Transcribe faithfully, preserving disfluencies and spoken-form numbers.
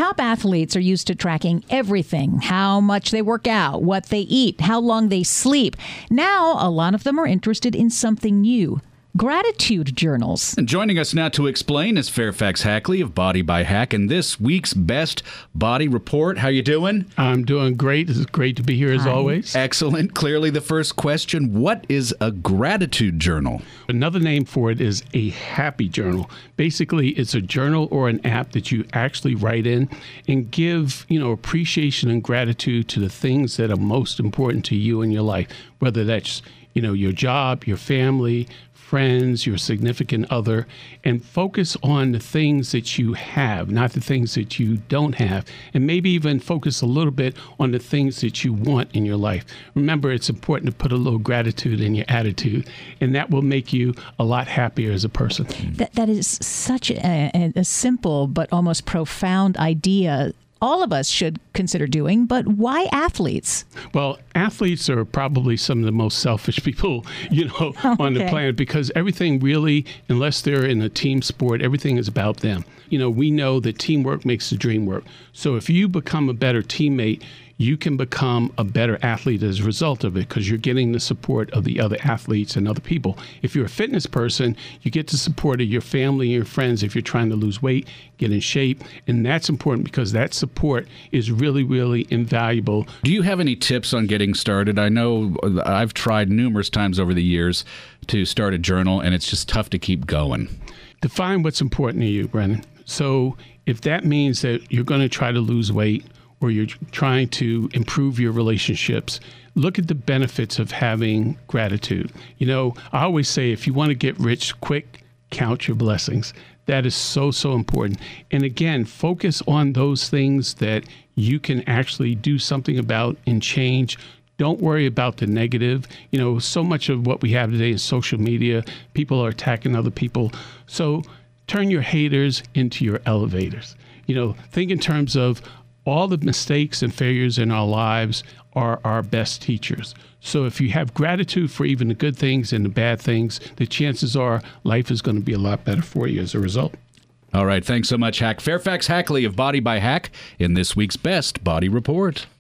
Top athletes are used to tracking everything, how much they work out, what they eat, how long they sleep. Now, a lot of them are interested in something new. Gratitude journals. And joining us now to explain is Fairfax Hackley of Body by Hack and this week's Best Body Report. How you doing? I'm doing great. It's great to be here as Hi. always. Excellent. Clearly the first question, what is a gratitude journal? Another name for it is a happy journal. Basically, it's a journal or an app that you actually write in and give, you know, appreciation and gratitude to the things that are most important to you in your life, whether that's, you know, your job, your family, friends, your significant other, and focus on the things that you have, not the things that you don't have, and maybe even focus a little bit on the things that you want in your life. Remember, it's important to put a little gratitude in your attitude, and that will make you a lot happier as a person. That, that is such a, a simple but almost profound idea. All of us should consider doing, but why athletes? Well, athletes are probably some of the most selfish people, you know, Okay. on the planet, because everything really, unless they're in a team sport, everything is about them. You know, we know that teamwork makes the dream work. So if you become a better teammate, you can become a better athlete as a result of it because you're getting the support of the other athletes and other people. If you're a fitness person, you get the support of your family and your friends if you're trying to lose weight, get in shape. And that's important because that support is really, really invaluable. Do you have any tips on getting started? I know I've tried numerous times over the years to start a journal, and it's just tough to keep going. Define what's important to you, Brennan. So if that means that you're going to try to lose weight, or you're trying to improve your relationships, look at the benefits of having gratitude. You know, I always say if you want to get rich quick, count your blessings. That is so, so important. And again, focus on those things that you can actually do something about and change. Don't worry about the negative. You know, so much of what we have today is social media. People are attacking other people. So turn your haters into your elevators. You know, think in terms of all the mistakes and failures in our lives are our best teachers. So if you have gratitude for even the good things and the bad things, the chances are life is going to be a lot better for you as a result. All right. Thanks so much, Hack. Fairfax Hackley of Body by Hack in this week's Best Body Report.